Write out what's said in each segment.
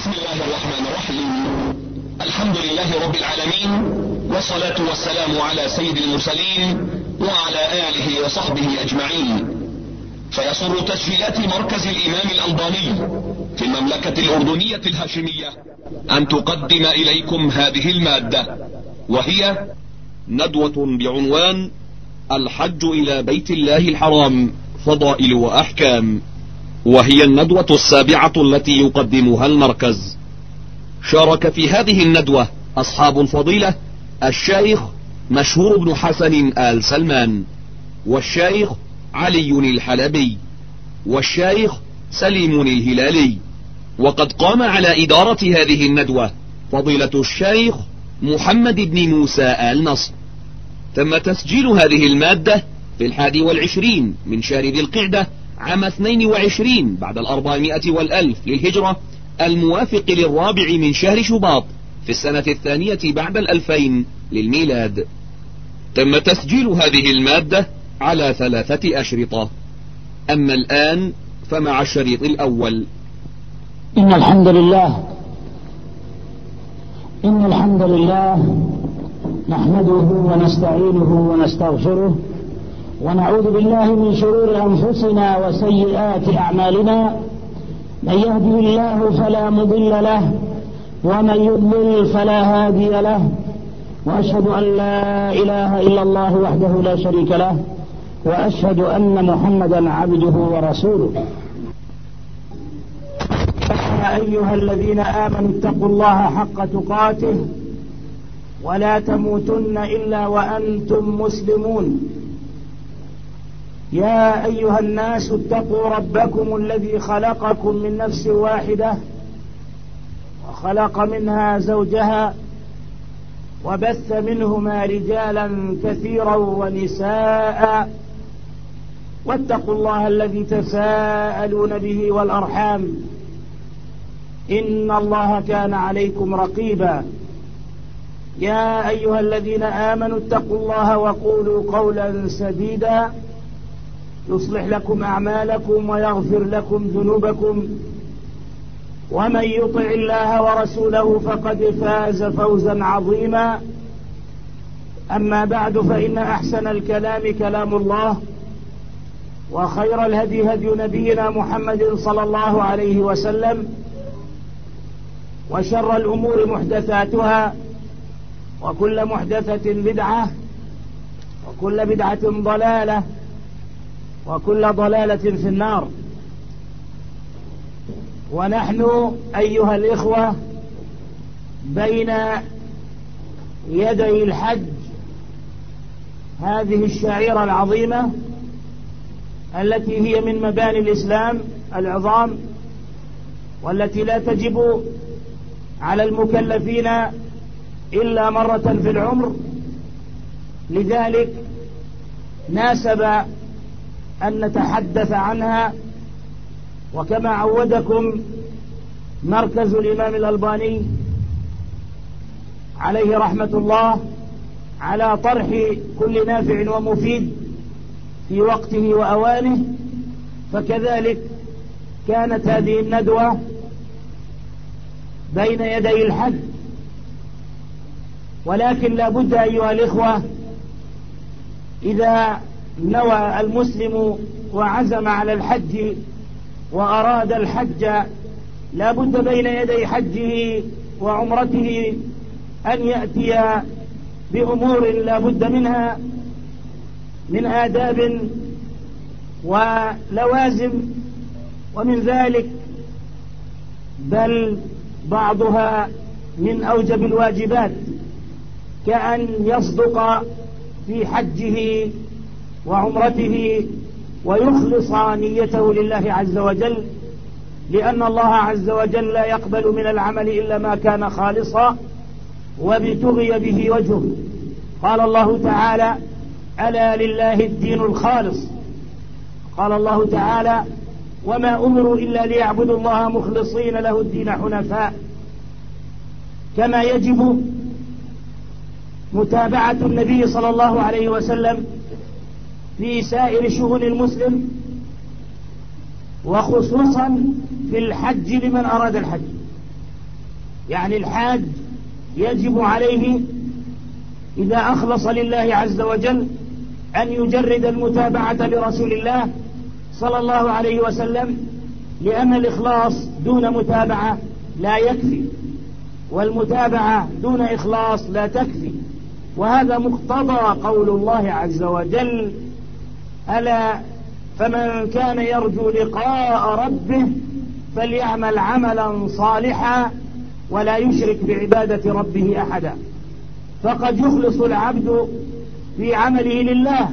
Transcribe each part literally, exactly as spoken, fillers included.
بسم الله الرحمن الرحيم. الحمد لله رب العالمين، والصلاة والسلام على سيد المرسلين وعلى آله وصحبه أجمعين. فيسر تسجيلات مركز الإمام الألباني في المملكة الأردنية الهاشمية أن تقدم إليكم هذه المادة، وهي ندوة بعنوان الحج إلى بيت الله الحرام، فضائل وأحكام، وهي الندوة السابعة التي يقدمها المركز. شارك في هذه الندوة أصحاب الفضيلة الشيخ مشهور بن حسن آل سلمان، والشيخ علي الحلبي، والشيخ سليم الهلالي. وقد قام على إدارة هذه الندوة فضيلة الشيخ محمد بن موسى آل نصر. تم تسجيل هذه المادة في الحادي والعشرين من شهر ذي القعدة عام اثنين وعشرين بعد الأربعمائة والألف للهجرة، الموافق للرابع من شهر شباط في السنة الثانية بعد الألفين للميلاد. تم تسجيل هذه المادة على ثلاثة أشرطة. أما الآن فمع الشريط الأول. إن الحمد لله إن الحمد لله نحمده ونستعينه ونستغفره، ونعوذ بالله من شرور أنفسنا وسيئات أعمالنا. من يهده الله فلا مضل له، ومن يضلل فلا هادي له، وأشهد أن لا إله إلا الله وحده لا شريك له، وأشهد أن محمدا عبده ورسوله. يا أيها الذين آمنوا اتقوا الله حق تقاته ولا تموتن إلا وأنتم مسلمون. يا أيها الناس اتقوا ربكم الذي خلقكم من نفس واحدة وخلق منها زوجها وبث منهما رجالا كثيرا ونساء، واتقوا الله الذي تساءلون به والأرحام، إن الله كان عليكم رقيبا. يا أيها الذين آمنوا اتقوا الله وقولوا قولا سديدا يصلح لكم أعمالكم ويغفر لكم ذنوبكم، ومن يطع الله ورسوله فقد فاز فوزا عظيما. أما بعد، فإن أحسن الكلام كلام الله، وخير الهدي هدي نبينا محمد صلى الله عليه وسلم، وشر الأمور محدثاتها، وكل محدثة بدعة، وكل بدعة ضلالة، وكل ضلالة في النار. ونحن أيها الإخوة بين يدي الحج، هذه الشعيرة العظيمة التي هي من مباني الإسلام العظام، والتي لا تجب على المكلفين إلا مرة في العمر. لذلك ناسب أن نتحدث عنها، وكما عودكم مركز الإمام الألباني عليه رحمة الله على طرح كل نافع ومفيد في وقته وأوانه، فكذلك كانت هذه الندوة بين يدي الحج. ولكن لا بد أيها الإخوة، إذا نوى المسلم وعزم على الحج وأراد الحج، لا بد بين يدي حجه وعمرته أن يأتي بأمور لا بد منها من آداب ولوازم، ومن ذلك بل بعضها من أوجب الواجبات، كأن يصدق في حجه وعمرته ويخلص نيته لله عز وجل، لأن الله عز وجل لا يقبل من العمل إلا ما كان خالصا وابتغي به وجهه. قال الله تعالى: ألا لله الدين الخالص. قال الله تعالى: وما أمروا إلا ليعبدوا الله مخلصين له الدين حنفاء. كما يجب متابعة النبي صلى الله عليه وسلم في سائر شؤون المسلم، وخصوصا في الحج لمن أراد الحج. يعني الحاج يجب عليه إذا أخلص لله عز وجل أن يجرد المتابعة لرسول الله صلى الله عليه وسلم، لأن الإخلاص دون متابعة لا يكفي، والمتابعة دون إخلاص لا تكفي. وهذا مقتضى قول الله عز وجل: ألا فمن كان يرجو لقاء ربه فليعمل عملا صالحا ولا يشرك بعبادة ربه أحدا. فقد يخلص العبد في عمله لله،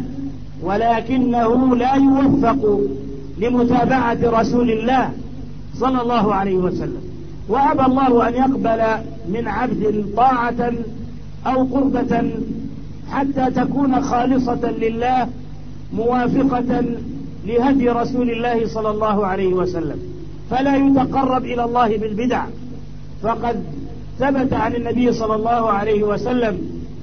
ولكنه لا يوفق لمتابعة رسول الله صلى الله عليه وسلم. وأبى الله أن يقبل من عبد طاعة أو قربة حتى تكون خالصة لله موافقة لهدي رسول الله صلى الله عليه وسلم، فلا يتقرب إلى الله بالبدع. فقد ثبت عن النبي صلى الله عليه وسلم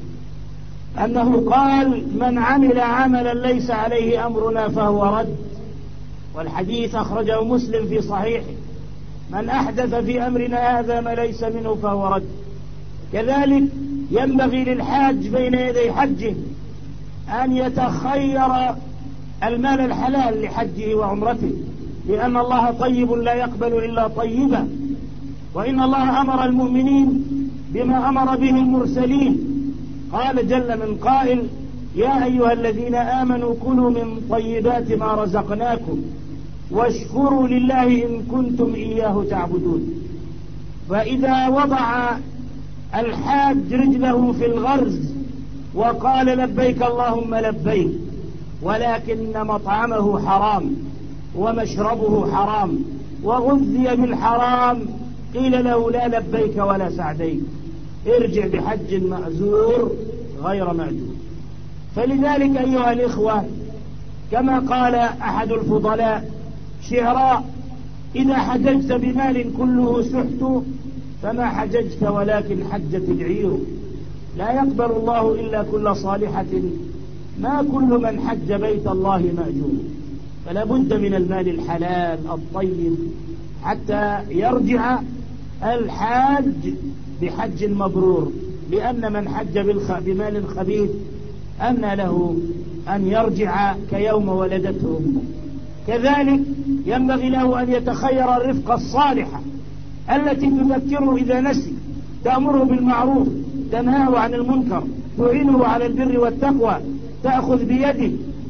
أنه قال: من عمل عملا ليس عليه أمرنا فهو رد. والحديث أخرجه مسلم في صحيحه: من أحدث في أمرنا هذا ما ليس منه فهو رد. كذلك ينبغي للحاج بين يدي حجه أن يتخير المال الحلال لحجه وعمرته، لأن الله طيب لا يقبل إلا طيبا. وإن الله أمر المؤمنين بما أمر به المرسلين، قال جل من قائل: يا أيها الذين آمنوا كلوا من طيبات ما رزقناكم واشكروا لله إن كنتم إياه تعبدون. فإذا وضع الحاج رجله في الغرز وقال: لبيك اللهم لبيك، ولكن مطعمه حرام ومشربه حرام وغذي بالحرام، قيل له: لا لبيك ولا سعديك، ارجع بحج مأزور غير مأجور. فلذلك أيها الإخوة، كما قال أحد الفضلاء شعراء: إذا حججت بمال كله سحت فما حججت ولكن حجت العير. لا يقبل الله إلا كل صالحة، ما كل من حج بيت الله مأجور. فلا بد من المال الحلال الطيب حتى يرجع الحاج بحج مبرور، لأن من حج بمال خبيث أن له أن يرجع كيوم ولدته أمه. كذلك ينبغي له أن يتخير الرفقة الصالحة التي تذكره إذا نسي، تأمره بالمعروف، تنهاه عن المنكر، تعينه على البر والتقوى، تأخذ بيده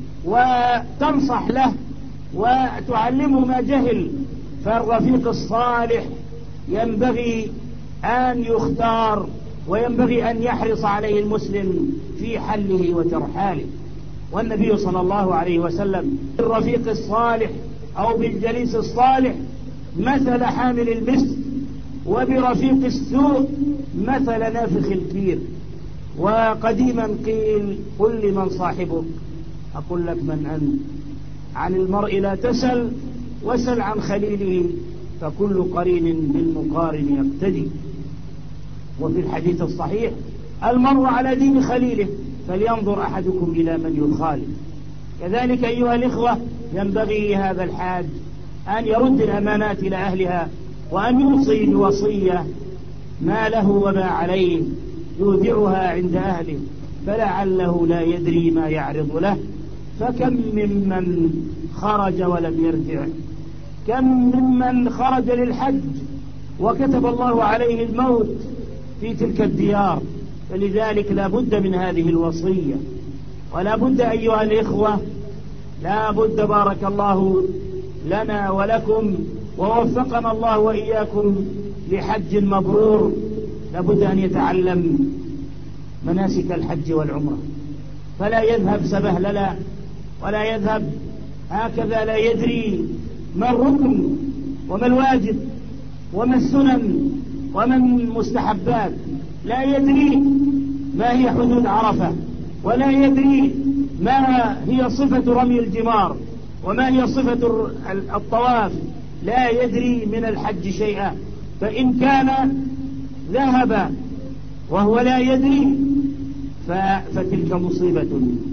وتنصح له وتعلمه ما جهل. فالرفيق الصالح ينبغي أن يختار، وينبغي أن يحرص عليه المسلم في حله وترحاله. والنبي صلى الله عليه وسلم بالرفيق الصالح أو بالجليس الصالح مثل حامل المسك، وبرفيق السوء مثل نافخ الكير. وقديما قيل: قل لمن صاحبك، أقول لك من أنت. عن المرء لا تسل، وسل عن خليله، فكل قرين بالمقارن يقتدي. وفي الحديث الصحيح: المرء على دين خليله، فلينظر أحدكم إلى من يخالف. كذلك أيها الإخوة، ينبغي هذا الحاج أن يرد الأمانات إلى أهلها، وأن يوصي بوصية ما له وما عليه يودعها عند أهله، فلعله لا يدري ما يعرض له. فكم ممن خرج ولم يرجع، كم ممن خرج للحج وكتب الله عليه الموت في تلك الديار. فلذلك لا بد من هذه الوصية، ولا بد أيها الإخوة، لا بد بارك الله لنا ولكم ووفقنا الله وإياكم لحج مبرور، لا بد أن يتعلم مناسك الحج والعمرة، فلا يذهب سبهللا، ولا يذهب هكذا لا يدري ما الركن وما الواجب وما السنن وما المستحبات، لا يدري ما هي حدود عرفة، ولا يدري ما هي صفة رمي الجمار، وما هي صفة الطواف، لا يدري من الحج شيئا. فإن كان ذهب وهو لا يدري فتلك مصيبة،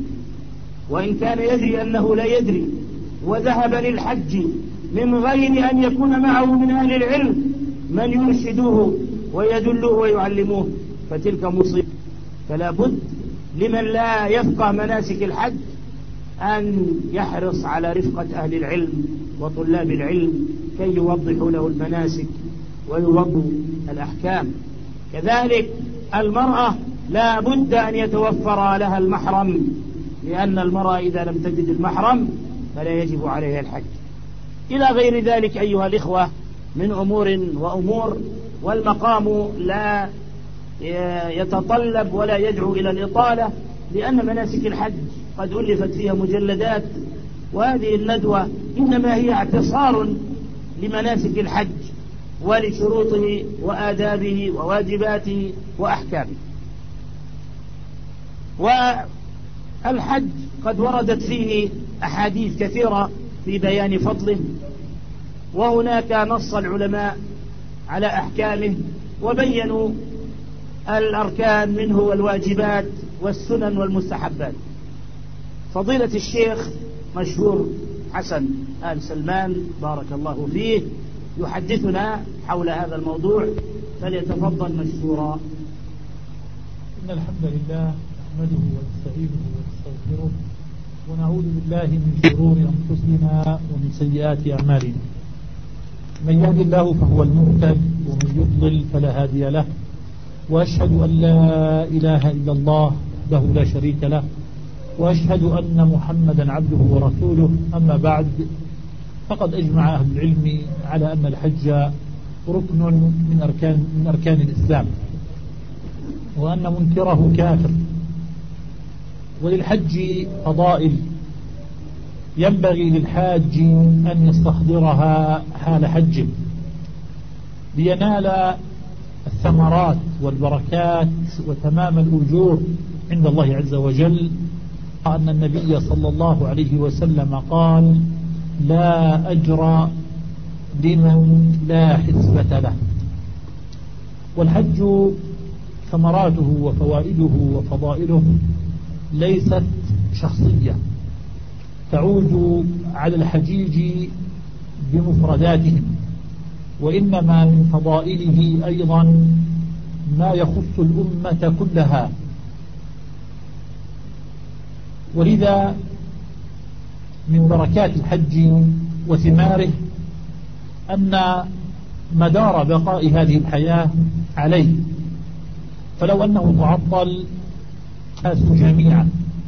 وإن كان يدري أنه لا يدري وذهب للحج من غير أن يكون معه من أهل العلم من يرشدوه ويدلوه ويعلموه فتلك مصيبة. فلا بد لمن لا يفقه مناسك الحج أن يحرص على رفقة أهل العلم وطلاب العلم كي يوضحوا له المناسك ويوضحوا الأحكام. كذلك المرأة لا بد أن يتوفر لها المحرم، لأن المرأة إذا لم تجد المحرم فلا يجب عليها الحج. إلى غير ذلك أيها الإخوة من أمور وأمور، والمقام لا يتطلب ولا يدعو إلى الإطالة، لأن مناسك الحج قد ألفت فيها مجلدات، وهذه الندوة إنما هي اعتصار لمناسك الحج ولشروطه وآدابه وواجباته وأحكامه. والحج قد وردت فيه أحاديث كثيرة في بيان فضله، وهناك نص العلماء على أحكامه وبينوا الأركان منه والواجبات والسنن والمستحبات. فضيلة الشيخ مشهور حسن آل سلمان بارك الله فيه يحدثنا حول هذا الموضوع، فليتفضل مشكورا. إن الحمد لله نحمده ونستعينه ونستغفره ونعوذ بالله من شرور أنفسنا ومن سيئات أعمالنا. من يهد الله فهو المهتد ومن يضلل فلا هادي له، وأشهد أن لا إله إلا الله وحده لا شريك له، وأشهد أن محمدا عبده ورسوله. أما بعد، فقد أجمع أهل العلم على أن الحج ركن من أركان من أركان الإسلام، وأن منكره كافر. وللحج فضائل ينبغي للحاج أن يستحضرها حال حجه لينال الثمرات والبركات وتمام الأجور عند الله عز وجل. أن النبي صلى الله عليه وسلم قال: لا أجر لمن لا حسبة له. والحج ثمراته وفوائده وفضائله ليست شخصية تعود على الحجيج بمفرداتهم، وإنما من فضائله أيضا ما يخص الأمة كلها. ولذا من بركات الحج وثماره أن مدار بقاء هذه الحياة عليه، فلو أنه تعطل الناس جميعا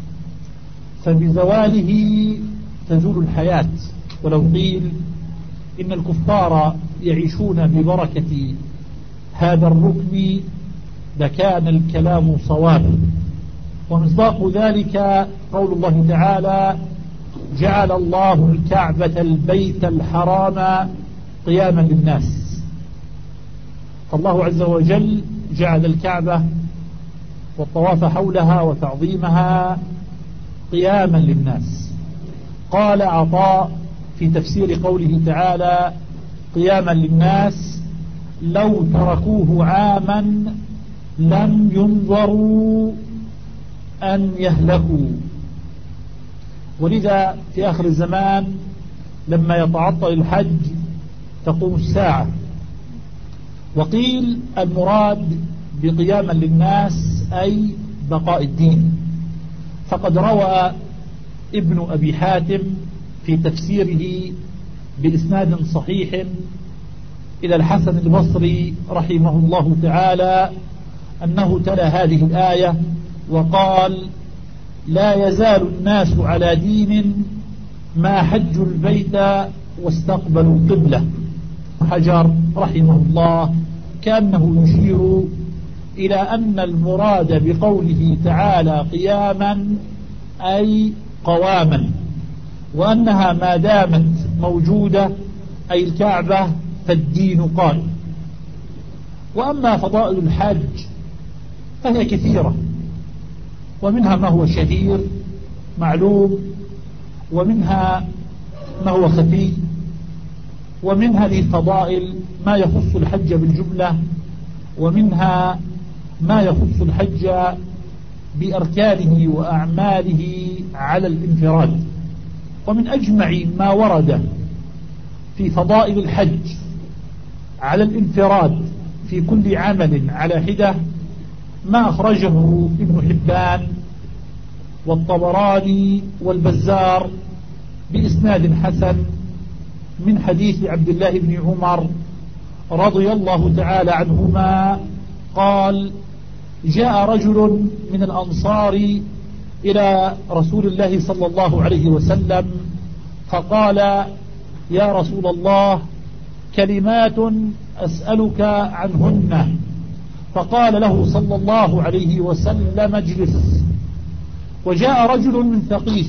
فبزواله تزول الحياة. ولو قيل إن الكفار يعيشون ببركة هذا الركن لكان الكلام صوابا. ومصداق ذلك قول الله تعالى: جعل الله الكعبة البيت الحرام قياما للناس. فالله عز وجل جعل الكعبة والطواف حولها وتعظيمها قياما للناس. قال عطاء في تفسير قوله تعالى قياما للناس: لو تركوه عاما لم ينظروا أن يهلكوا. ولذا في آخر الزمان لما يتعطل الحج تقوم الساعة. وقيل المراد بقياما للناس أي بقاء الدين. فقد روى ابن أبي حاتم في تفسيره بإسناد صحيح إلى الحسن البصري رحمه الله تعالى أنه تلا هذه الآية وقال: لا يزال الناس على دين ما حجوا البيت واستقبلوا القبلة. حجر رحمه الله كأنه يشير إلى أن المراد بقوله تعالى قياما أي قواما، وأنها ما دامت موجودة أي الكعبة فالدين قائم. وأما فضائل الحج فهي كثيرة، ومنها ما هو شهير معلوم، ومنها ما هو خفي، ومنها للفضائل ما يخص الحج بالجملة، ومنها ما يخص الحج بأركانه وأعماله على الانفراد. ومن أجمع ما ورد في فضائل الحج على الانفراد في كل عمل على حدة ما أخرجه ابن حبان والطبراني والبزار بإسناد حسن من حديث عبد الله بن عمر رضي الله تعالى عنهما قال: جاء رجل من الأنصار إلى رسول الله صلى الله عليه وسلم فقال: يا رسول الله، كلمات أسألك عنهن. فقال له صلى الله عليه وسلم: اجلس. وجاء رجل من ثقيف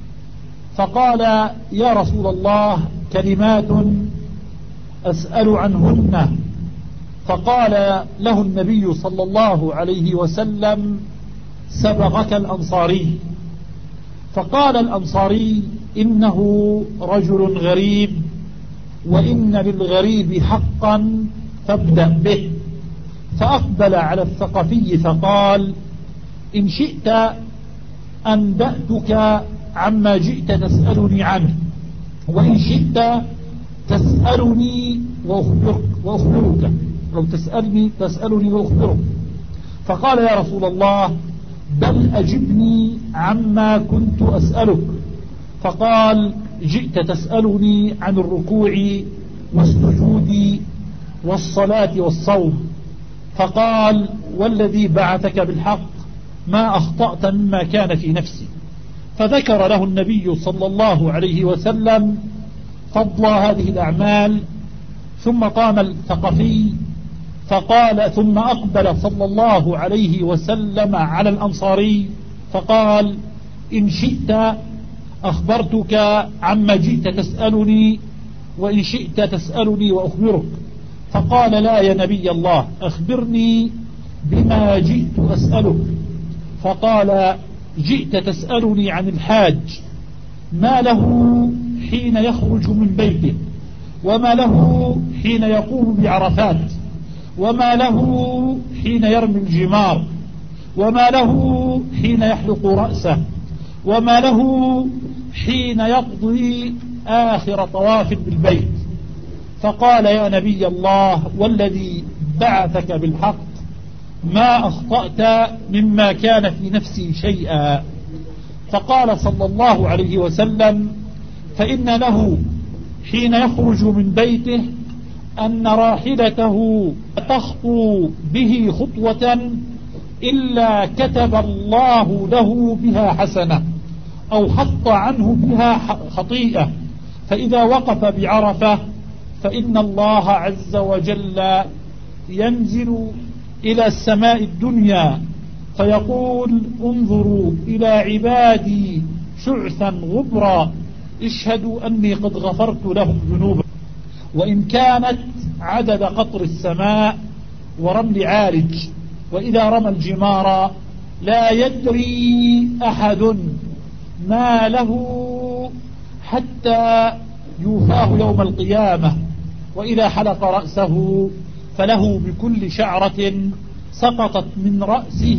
فقال: يا رسول الله، كلمات أسأل عنهن. فقال له النبي صلى الله عليه وسلم: سبقك الأنصاري. فقال الأنصاري: إنه رجل غريب، وإن للغريب حقا فابدأ به. فأقبل على الثقفي فقال: إن شئت أنبأتك عما جئت تسألني عنه، وإن شئت تسألني وأخبرك, وأخبرك لو تسألني تسألني وأخبرك. فقال: يا رسول الله، بل أجبني عما كنت أسألك. فقال: جئت تسألني عن الركوع والسجود والصلاة والصوم. فقال: والذي بعثك بالحق ما أخطأت مما كان في نفسي. فذكر له النبي صلى الله عليه وسلم فضل هذه الأعمال. ثم قام الثقفي فقال ثم أقبل صلى الله عليه وسلم على الأنصاري فقال: إن شئت أخبرتك عما جئت تسألني، وإن شئت تسألني وأخبرك. فقال: لا يا نبي الله، أخبرني بما جئت أسألك. فقال: جئت تسألني عن الحاج، ما له حين يخرج من بيته، وما له حين يقوم بعرفات، وما له حين يرمي الجمار، وما له حين يحلق رأسه، وما له حين يقضي آخر طواف بالبيت. فقال: يا نبي الله، والذي بعثك بالحق ما أخطأت مما كان في نفسي شيئا. فقال صلى الله عليه وسلم: فإن له حين يخرج من بيته أن راحلته تخطو به خطوة إلا كتب الله له بها حسنة أو حط عنه بها خطيئة. فإذا وقف بعرفة فإن الله عز وجل ينزل إلى السماء الدنيا فيقول: انظروا إلى عبادي شعثا غبرا، اشهدوا أني قد غفرت لهم ذنوبا. وإن كانت عدد قطر السماء ورمل عارج. وإذا رمى الجمار لا يدري أحد ما له حتى يوفاه يوم القيامة. وإذا حلق رأسه فله بكل شعرة سقطت من رأسه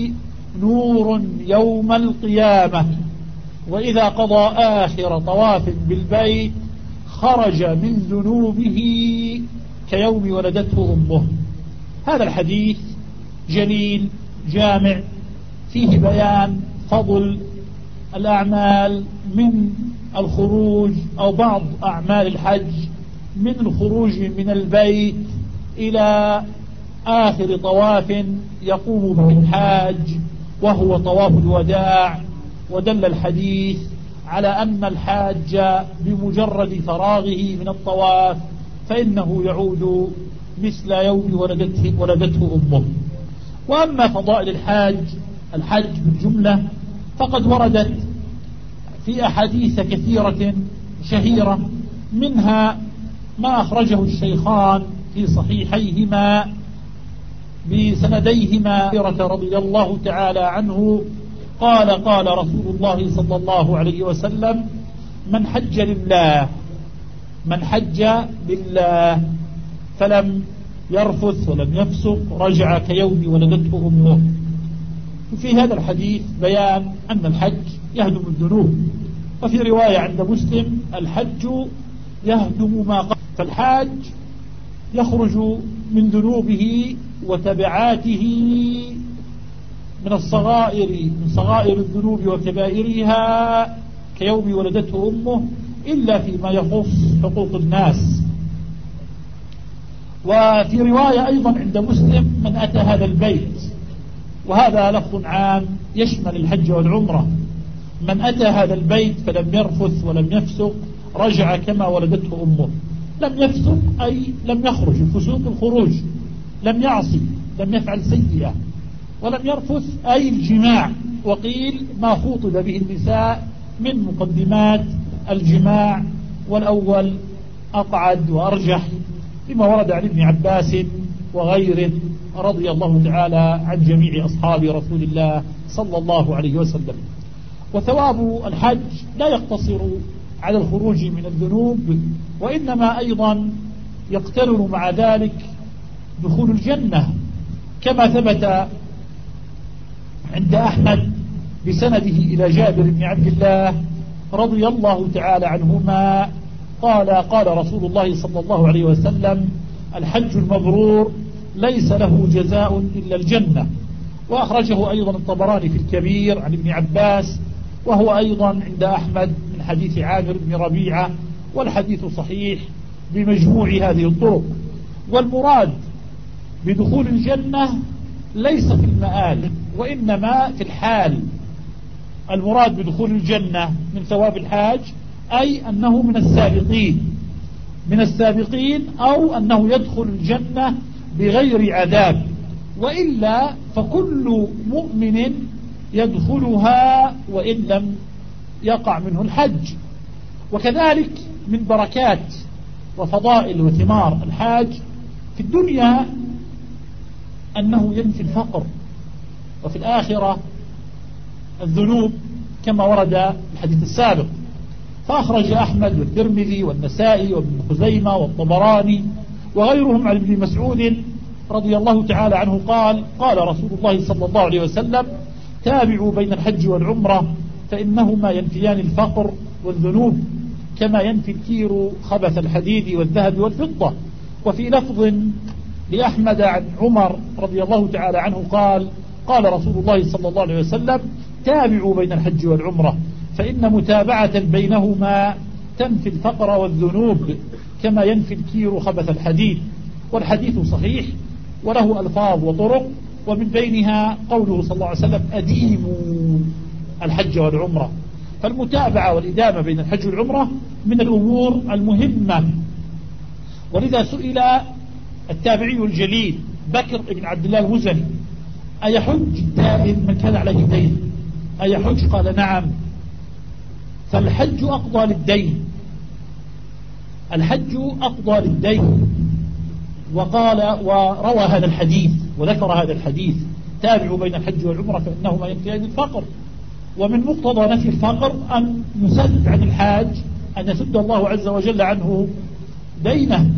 نور يوم القيامة. وإذا قضى آخر طواف بالبيت خرج من ذنوبه كيوم ولدته أمه. هذا الحديث جليل جامع فيه بيان فضل الأعمال من الخروج أو بعض أعمال الحج من الخروج من البيت إلى آخر طواف يقوم به الحاج وهو طواف الوداع. ودل الحديث على أن الحاج بمجرد فراغه من الطواف فإنه يعود مثل يوم ولدته, ولدته أمه. وأما فضائل الحاج الحج بالجملة فقد وردت في أحاديث كثيرة شهيرة، منها ما أخرجه الشيخان في صحيحيهما بسنديهما رضي الله تعالى عنه قال: قال رسول الله صلى الله عليه وسلم: من حج لله من حج لله فلم يرفث ولم يفسق رجع كيوم ولدته أمه. وفي هذا الحديث بيان أن الحج يهدم الذنوب. وفي رواية عند مسلم: الحج يهدم ما قبل. فالحاج يخرج من ذنوبه وتبعاته من الصغائر من صغائر الذنوب وكبائرها كيوم ولدته أمه إلا فيما يخص حقوق الناس. وفي رواية أيضا عند مسلم: من أتى هذا البيت، وهذا لفظ عام يشمل الحج والعمرة، من أتى هذا البيت فلم يرفث ولم يفسق رجع كما ولدته أمه. لم يفسق أي لم يخرج، الفسوق الخروج، لم يعصي، لم يفعل سيئة، ولم يرفث أي الجماع، وقيل ما خوطب به النساء من مقدمات الجماع، والأول أقعد وأرجح لما ورد عن ابن عباس وغيره رضي الله تعالى عن جميع أصحاب رسول الله صلى الله عليه وسلم. وثواب الحج لا يقتصر على الخروج من الذنوب، وإنما أيضا يقترن مع ذلك دخول الجنة، كما ثبت عند أحمد بسنده إلى جابر بن عبد الله رضي الله تعالى عنهما قال: قال رسول الله صلى الله عليه وسلم: الحج المبرور ليس له جزاء إلا الجنة. وأخرجه أيضا الطبراني في الكبير عن ابن عباس، وهو أيضا عند أحمد من حديث عامر بن ربيعة، والحديث صحيح بمجموع هذه الطرق. والمراد بدخول الجنة ليس في المآل وإنما في الحال. المراد بدخول الجنة من ثواب الحاج أي أنه من السابقين من السابقين أو أنه يدخل الجنة بغير عذاب، وإلا فكل مؤمن يدخلها وإن لم يقع منه الحج. وكذلك من بركات وفضائل وثمار الحاج في الدنيا أنه ينفي الفقر، وفي الآخرة الذنوب كما ورد في الحديث السابق. فأخرج أحمد والترمذي والنسائي وابن خزيمة والطبراني وغيرهم عن ابن مسعود رضي الله تعالى عنه قال: قال رسول الله صلى الله عليه وسلم: تابعوا بين الحج والعمرة فإنهما ينفيان الفقر والذنوب كما ينفي الكير خبث الحديد والذهب والفضة. وفي لفظ لأحمد عن عمر رضي الله تعالى عنه قال: قال رسول الله صلى الله عليه وسلم: تابعوا بين الحج والعمرة فإن متابعة بينهما تنفي الفقر والذنوب كما ينفي الكير خبث الحديد. والحديث صحيح وله ألفاظ وطرق، ومن بينها قوله صلى الله عليه وسلم: أديموا الحج والعمرة. فالمتابعة والإدامة بين الحج والعمرة من الأمور المهمة. ولذا سئل التابعي الجليل بكر بن عبد الله المزني: أيحج التائب من كان عليه دين؟ أيحج؟ قال: نعم. فالحج أقضى للدين، الحج أقضى للدين. وقال وروى هذا الحديث وذكر هذا الحديث: تابعوا بين الحج والعمرة فإنهما ينفيان الفقر. ومن مقتضى نفي الفقر أن يسد عن الحاج، أن يسد الله عز وجل عنه دينه.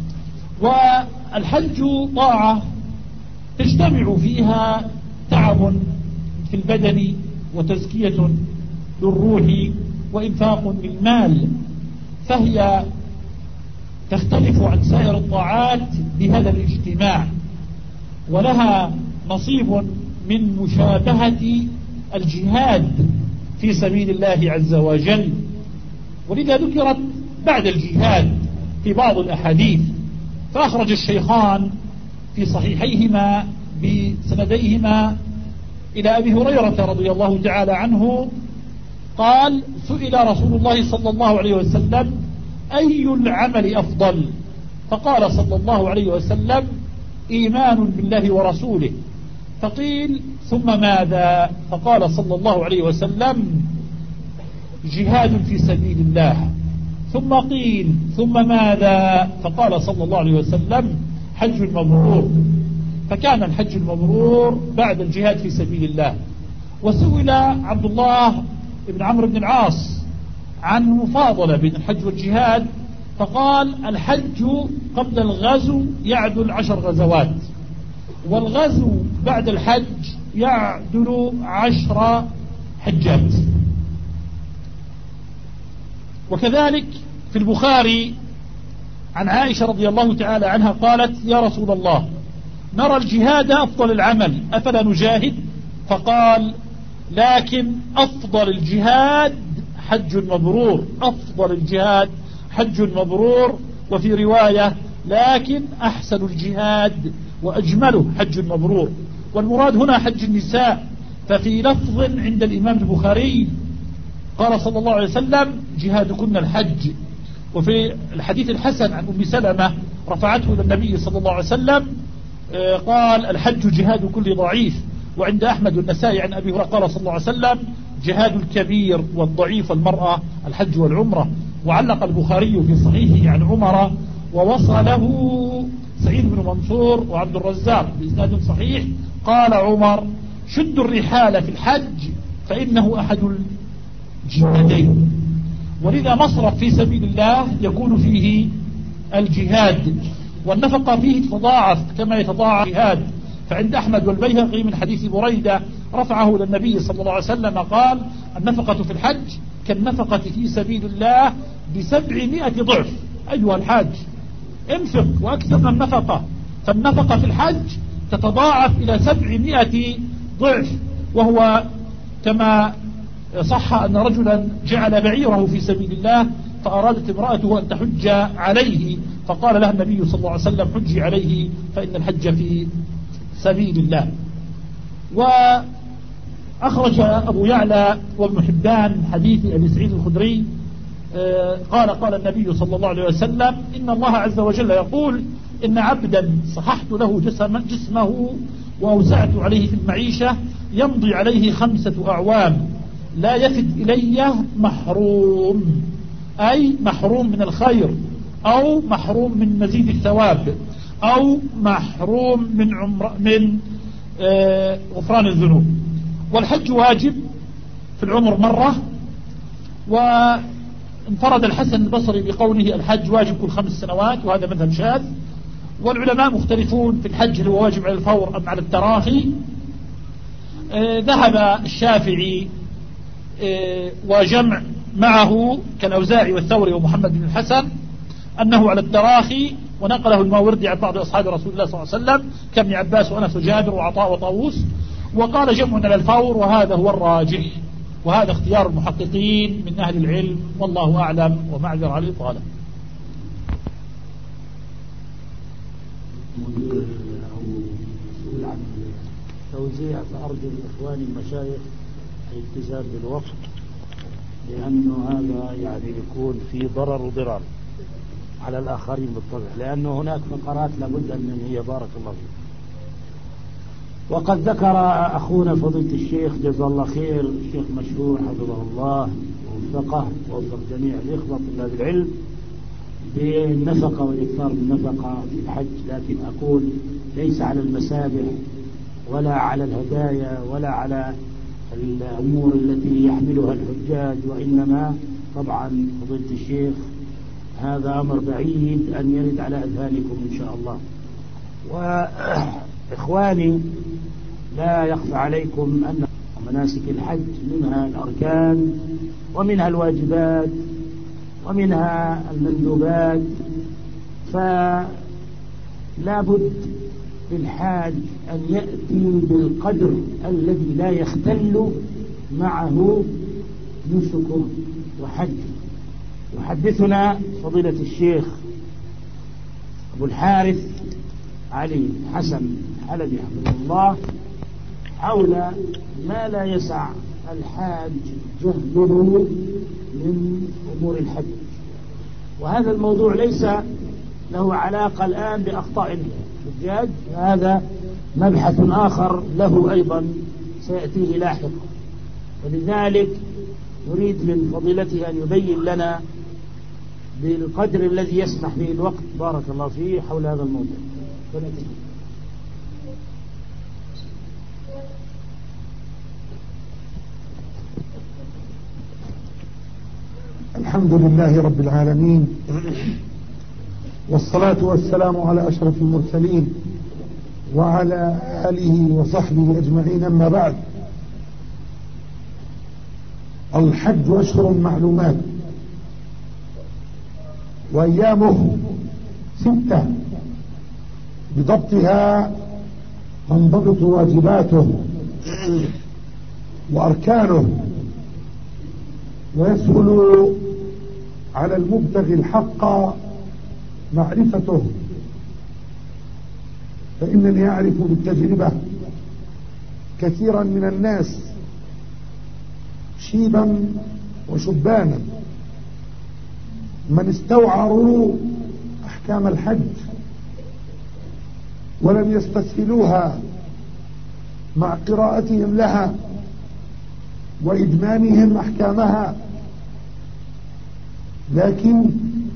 والحج طاعة تجتمع فيها تعب في البدن وتزكية للروح وإنفاق للمال، فهي تختلف عن سائر الطاعات بهذا الاجتماع، ولها نصيب من مشابهة الجهاد في سبيل الله عز وجل. ولذا ذكرت بعد الجهاد في بعض الأحاديث. فأخرج الشيخان في صحيحيهما بسنديهما إلى أبي هريرة رضي الله تعالى عنه قال: سئل رسول الله صلى الله عليه وسلم: أي العمل أفضل؟ فقال صلى الله عليه وسلم: إيمان بالله ورسوله. فقيل: ثم ماذا؟ فقال صلى الله عليه وسلم: جهاد في سبيل الله. ثم قيل: ثم ماذا؟ فقال صلى الله عليه وسلم: حج مبرور. فكان الحج المبرور بعد الجهاد في سبيل الله. وسئل عبد الله بن عمرو بن العاص عن مفاضلة بين الحج والجهاد، فقال: الحج قبل الغزو يعدل عشر غزوات، والغزو بعد الحج يعدل عشر حجات. وكذلك في البخاري عن عائشة رضي الله تعالى عنها قالت: يا رسول الله، نرى الجهاد أفضل العمل، أفلا نجاهد؟ فقال: لكن أفضل الجهاد حج مبرور. أفضل الجهاد حج مبرور. وفي رواية: لكن أحسن الجهاد وأجمله حج مبرور. والمراد هنا حج النساء. ففي لفظ عند الإمام البخاري قال صلى الله عليه وسلم: جهادكن الحج. وفي الحديث الحسن عن أم سلمة رفعته إلى النبي صلى الله عليه وسلم قال: الحج جهاد كل ضعيف. وعند أحمد والنسائي عن أبي هريرة قال صلى الله عليه وسلم: جهاد الكبير والضعيف المرأة الحج والعمرة. وعلق البخاري في صحيحه عن عمر ووصله سعيد بن منصور وعبد الرزاق بإسناد صحيح. قال عمر: شدوا الرحال في الحج فإنه أحد الجهادين. ولذا مصرف في سبيل الله يكون فيه الجهاد، والنفقة فيه تتضاعف كما يتضاعف الجهاد. فعند أحمد والبيهقي من حديث بريدة رفعه إلى النبي صلى الله عليه وسلم قال: النفقة في الحج كالنفقة في سبيل الله بسبعمائة ضعف. أيها الحاج، انفق وأكثر من النفقة، فالنفقة في الحج تتضاعف إلى سبعمائة ضعف. وهو كما صح أن رجلا جعل بعيره في سبيل الله فأرادت امرأته أن تحج عليه، فقال لها النبي صلى الله عليه وسلم: حجي عليه فإن الحج في سبيل الله. وأخرج أبو يعلى وابن حبان حديث أبي سعيد الخدري قال: قال النبي صلى الله عليه وسلم: إن الله عز وجل يقول: إن عبدا صححت له جسم جسمه وأوسعت عليه في المعيشة يمضي عليه خمسة أعوام لا يفد إلي محروم، أي محروم من الخير، أو محروم من مزيد الثواب، أو محروم من عمر من آه غفران الذنوب. والحج واجب في العمر مرة. وانفرد الحسن البصري بقوله: الحج واجب كل خمس سنوات، وهذا مذهب شاذ. والعلماء مختلفون في الحج هل هو واجب على الفور أم على التراخي. آه ذهب الشافعي آه وجمع معه كالأوزاعي والثوري ومحمد بن الحسن أنه على التراخي، ونقله الماوردي عن بعض أصحاب رسول الله صلى الله عليه وسلم كابن عباس وأنس وجابر وعطاء وطاووس. وقال جمع على الفور، وهذا هو الراجح، وهذا اختيار المحققين من أهل العلم، والله أعلم، ومعذر على الإطالة. مدير أو مسؤول عن توزيع، فأرجو الإخوان المشايخ الالتزام بالوقت، لأنه هذا يعني يكون في ضرر وضرر على الآخرين بالطبع، لأنه هناك فقرات لابد أن هي بارك الله فيك. وقد ذكر أخونا فضيلة الشيخ جزاه الله خير، الشيخ مشهور حفظه الله ووفقه ووفق جميع الإخوة طلاب العلم بالنفقة والإكثار بالنفقة في الحج. لكن أقول ليس على المسابح ولا على الهدايا ولا على الأمور التي يحملها الحجاج، وإنما طبعا فضيلة الشيخ هذا أمر بعيد أن يرد على أذهانكم إن شاء الله. وإخواني، لا يخفى عليكم أن مناسك الحج منها الأركان ومنها الواجبات ومنها المندوبات، فلا بد للحاج أن يأتي بالقدر الذي لا يختل معه نسكه وحجه. يحدثنا فضيلة الشيخ أبو الحارث علي حسن حلبي حفظه الله حول ما لا يسع الحاج جهله من أمور الحج، وهذا الموضوع ليس له علاقة الآن بأخطاء الحجاج، هذا مبحث آخر له أيضا سيأتيه لاحقا. ولذلك نريد من فضيلته أن يبين لنا بالقدر الذي يسمح به الوقت بارك الله فيه حول هذا الموضوع. الحمد لله رب العالمين، والصلاة والسلام على أشرف المرسلين وعلى آله وصحبه أجمعين. أما بعد، الحج أشهر معلومات، وأيامه ستة بضبطها تنضبط واجباته وأركانه، ويسهل على المبتغي الحق معرفته. فإنني أعرف بالتجربة كثيرا من الناس شيبا وشبانا من استوعروا أحكام الحج ولم يستسهلوها مع قراءتهم لها وإدمانهم أحكامها، لكن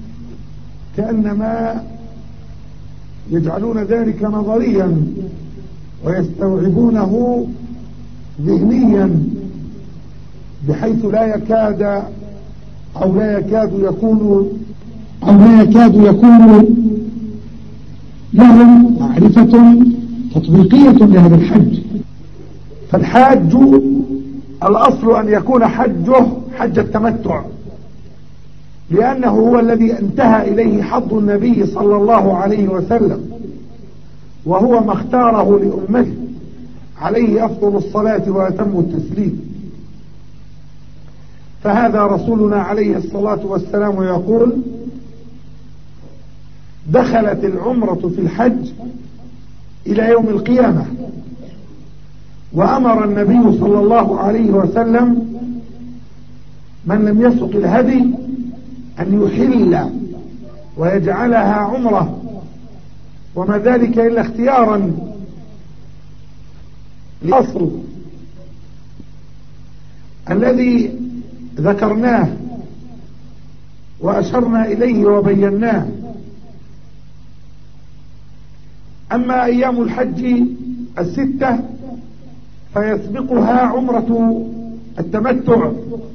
كأنما يجعلون ذلك نظريا ويستوعبونه ذهنيا، بحيث لا يكاد أو لا يكاد يكون أو لا يكاد يكون لهم معرفة تطبيقية لهذا الحج. فالحاج الأصل أن يكون حجه حج التمتع، لأنه هو الذي انتهى إليه حظ النبي صلى الله عليه وسلم، وهو ما اختاره لأمته عليه أفضل الصلاة وأتم التسليم. فهذا رسولنا عليه الصلاة والسلام يقول: دخلت العمرة في الحج إلى يوم القيامة. وأمر النبي صلى الله عليه وسلم من لم يسق الهدي أن يحل ويجعلها عمرة، وما ذلك إلا اختيارا للأصل الذي ذكرناه وأشرنا إليه وبيناه. أما أيام الحج الستة فيسبقها عمرة التمتع،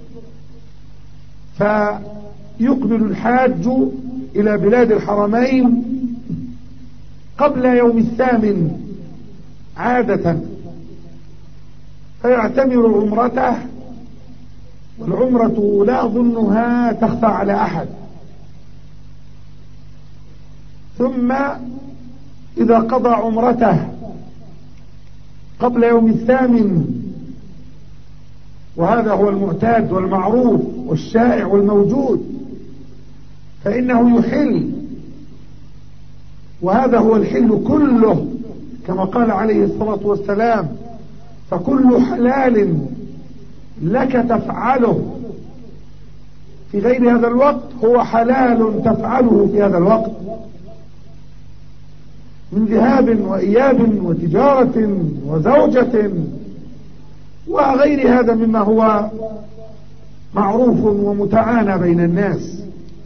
فيقبل الحاج إلى بلاد الحرمين قبل يوم الثامن عادة، فيعتمر عمرته، والعمرة لا أظنها تخفى على أحد. ثم إذا قضى عمرته قبل يوم الثامن، وهذا هو المعتاد والمعروف والشائع والموجود، فإنه يحل، وهذا هو الحل كله كما قال عليه الصلاة والسلام: فكل حلال لك تفعله في غير هذا الوقت هو حلال تفعله في هذا الوقت، من ذهاب وإياب وتجارة وزوجة وغير هذا مما هو معروف ومتعانى بين الناس.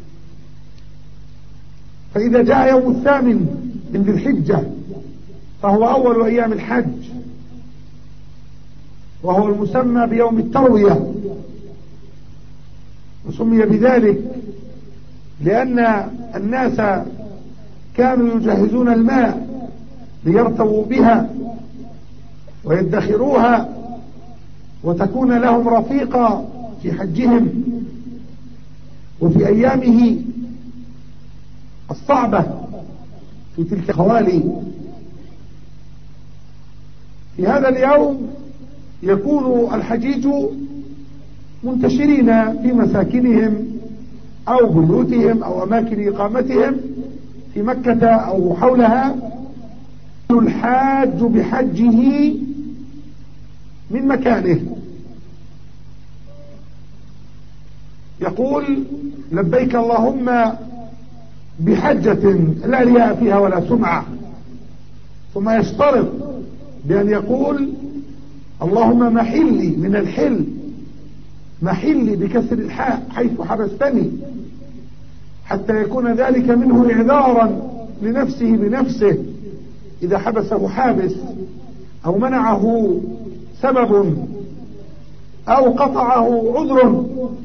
فإذا جاء يوم الثامن من ذي الحجة فهو أول أيام الحج، وهو المسمى بيوم التروية، وسمي بذلك لأن الناس كانوا يجهزون الماء ليرتووا بها ويدخروها وتكون لهم رفيقا في حجهم وفي أيامه الصعبة في تلك الخوالي. في هذا اليوم يكون الحجيج منتشرين في مساكنهم أو بيوتهم أو أماكن إقامتهم في مكة أو حولها. الحاج بحجه من مكانه يقول: لبيك اللهم بحجة لا رياء فيها ولا سمعة، ثم يشترط بأن يقول: اللهم محلي من الحل، محلي بكسر الحاء حيث حبستني، حتى يكون ذلك منه إعذارا لنفسه بنفسه إذا حبسه حابس أو منعه سبب أو قطعه عذر.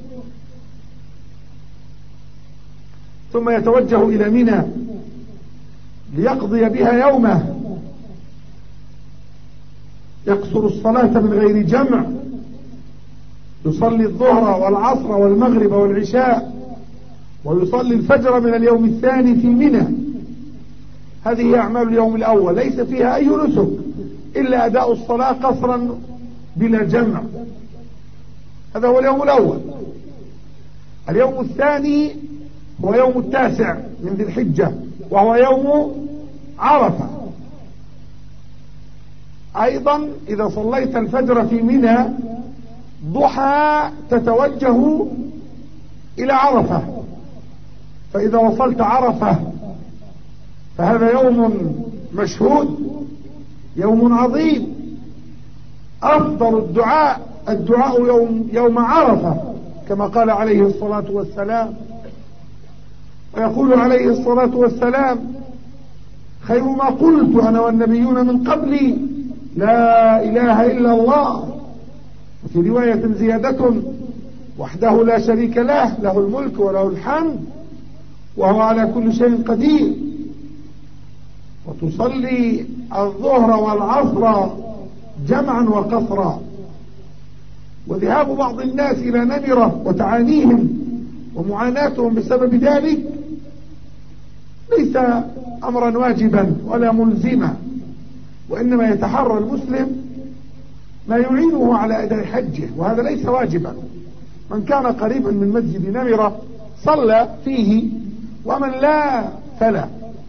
ثم يتوجه إلى منى ليقضي بها يومه، يقصر الصلاة من غير جمع، يصلي الظهر والعصر والمغرب والعشاء، ويصلي الفجر من اليوم الثاني في منى هذه أعمال اليوم الأول ليس فيها أي نسك إلا أداء الصلاة قصرا بلا جمع. هذا هو اليوم الأول. اليوم الثاني هو يوم التاسع من ذي الحجة وهو يوم عرفة. أيضا إذا صليت الفجر في منى ضحى تتوجه إلى عرفة، فإذا وصلت عرفة فهذا يوم مشهود، يوم عظيم. أفضل الدعاء الدعاء يوم, يوم عرفة كما قال عليه الصلاة والسلام. ويقول عليه الصلاة والسلام: خير ما قلت أنا والنبيون من قبلي لا إله إلا الله. وفي رواية زيادة: وحده لا شريك له، له الملك وله الحمد وهو على كل شيء قدير. وتصلي الظهر والعصر جمعا وقصرا. وذهاب بعض الناس إلى نمرة وتعانيهم ومعاناتهم بسبب ذلك ليس أمرا واجبا ولا ملزما، وإنما يتحرى المسلم ما يعينه على أداء حجه، وهذا ليس واجبا. من كان قريبا من مسجد نمرة صلى فيه، ومن لا فلا.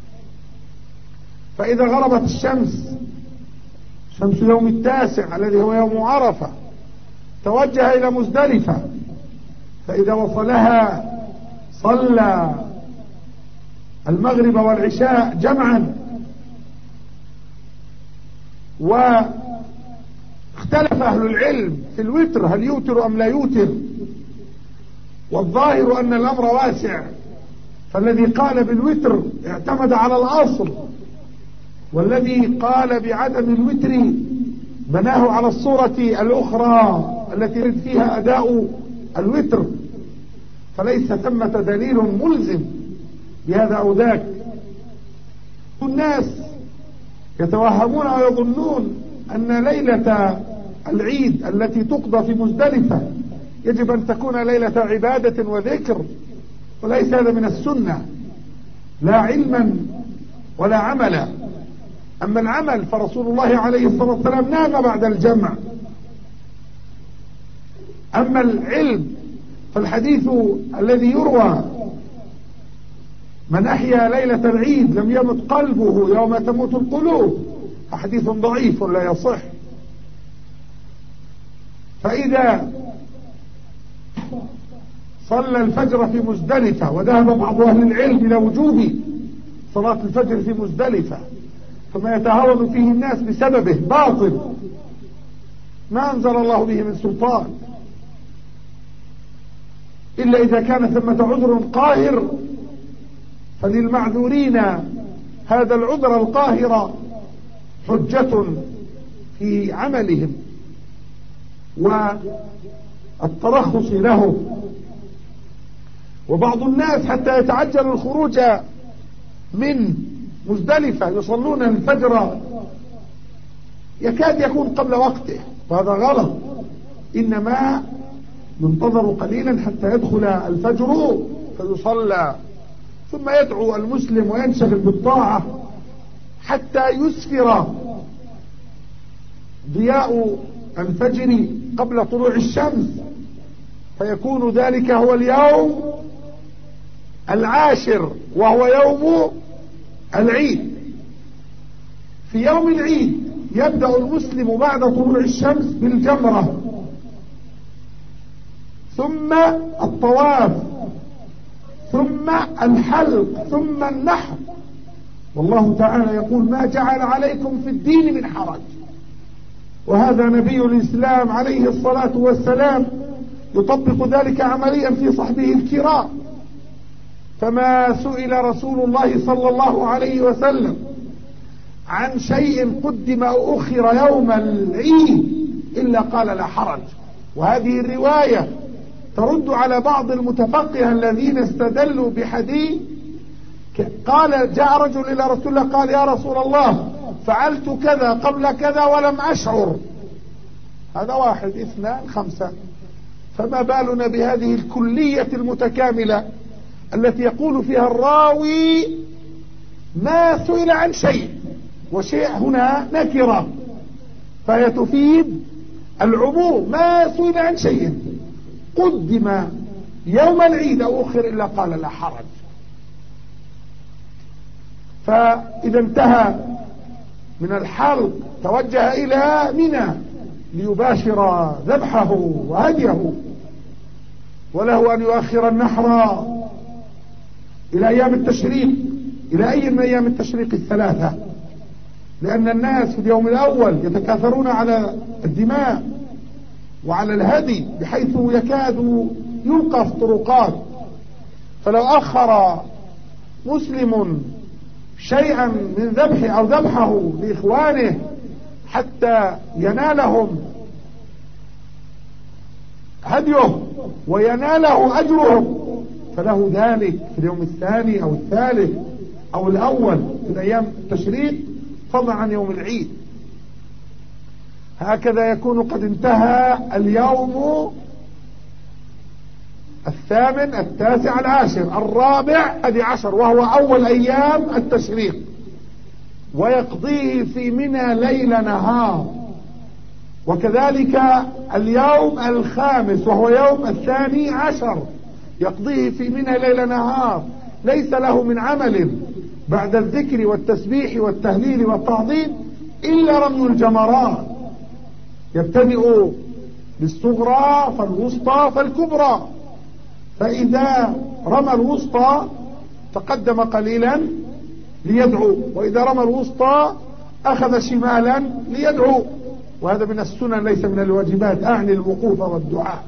فإذا غربت الشمس، شمس يوم التاسع الذي هو يوم عرفة، توجه إلى مزدلفة، فإذا وصلها صلى المغرب والعشاء جمعا. واختلف أهل العلم في الوتر، هل يوتر أم لا يوتر؟ والظاهر أن الأمر واسع، فالذي قال بالوتر اعتمد على الأصل، والذي قال بعدم الوتر بناه على الصورة الأخرى التي يرد فيها أداء الوتر، فليس ثمة دليل ملزم بهذا أو ذاك. الناس يتوهمون ويظنون أن ليلة العيد التي تقضى في مزدلفة يجب أن تكون ليلة عبادة وذكر، وليس هذا من السنة لا علما ولا عملا. أما العمل فرسول الله عليه الصلاة والسلام نام بعد الجمع. أما العلم فالحديث الذي يروى: من أحيا ليلة العيد لم يمت قلبه يوم تموت القلوب، حديث ضعيف لا يصح. فإذا صلى الفجر في مزدلفة، وذهب بعض أهل العلم إلى وجوب صلاة الفجر في مزدلفة، فما يتهاون فيه الناس بسببه باطل ما أنزل الله به من سلطان، إلا إذا كان ثمة عذر قاهر، فللمعذورين هذا العذر القاهر حجة في عملهم والترخص له. وبعض الناس حتى يتعجل الخروج من مزدلفة يصلون الفجر يكاد يكون قبل وقته، وهذا غلط. إنما ينتظر قليلا حتى يدخل الفجر فيصلى، ثم يدعو المسلم وينشغل بالطاعة حتى يسفر ضياء الفجر قبل طلوع الشمس، فيكون ذلك هو اليوم العاشر وهو يوم العيد. في يوم العيد يبدأ المسلم بعد طلوع الشمس بالجمرة، ثم الطواف، ثم الحلق، ثم النحر. والله تعالى يقول: ما جعل عليكم في الدين من حرج. وهذا نبي الإسلام عليه الصلاة والسلام يطبق ذلك عمليا في صحبه الكرام. فما سئل رسول الله صلى الله عليه وسلم عن شيء قدم أو أخر يوم العيد إلا قال لا حرج. وهذه الرواية ترد على بعض المتفقه الذين استدلوا بحديث قال: جاء رجل إلى رسول الله قال: يا رسول الله فعلت كذا قبل كذا ولم أشعر. هذا واحد، اثنان، خمسة. فما بالنا بهذه الكلية المتكاملة التي يقول فيها الراوي ما سئل عن شيء، وشيء هنا نكرة فهي تفيد العموم، ما سئل عن شيء قدم يوم العيد أو أخر إلا قال لا حرج. فإذا انتهى من الحلق توجه إلى منى ليباشر ذبحه وهديه، وله أن يؤخر النحر إلى أيام التشريق، إلى أي من أيام التشريق الثلاثة، لأن الناس في اليوم الأول يتكاثرون على الدماء وعلى الهدي بحيث يكاد يلقى في الطرقات، فلو أخر مسلم شيئا من ذبحه أو ذبحه لإخوانه حتى ينالهم هديه ويناله أجرهم فله ذلك في اليوم الثاني أو الثالث أو الأول في أيام التشريق فضلا عن يوم العيد. هكذا يكون قد انتهى اليوم الثامن التاسع العاشر الرابع الحادي عشر وهو أول أيام التشريق، ويقضيه في منى ليل نهار. وكذلك اليوم الخامس وهو يوم الثاني عشر يقضيه في منى ليل نهار، ليس له من عمل بعد الذكر والتسبيح والتهليل والتعظيم إلا رمي الجمرات، يبتدئ بالصغرى فالوسطى فالكبرى، فإذا رمى الوسطى تقدم قليلا ليدعو، وإذا رمى الوسطى أخذ شمالا ليدعو، وهذا من السنن ليس من الواجبات، أعني الوقوف والدعاء.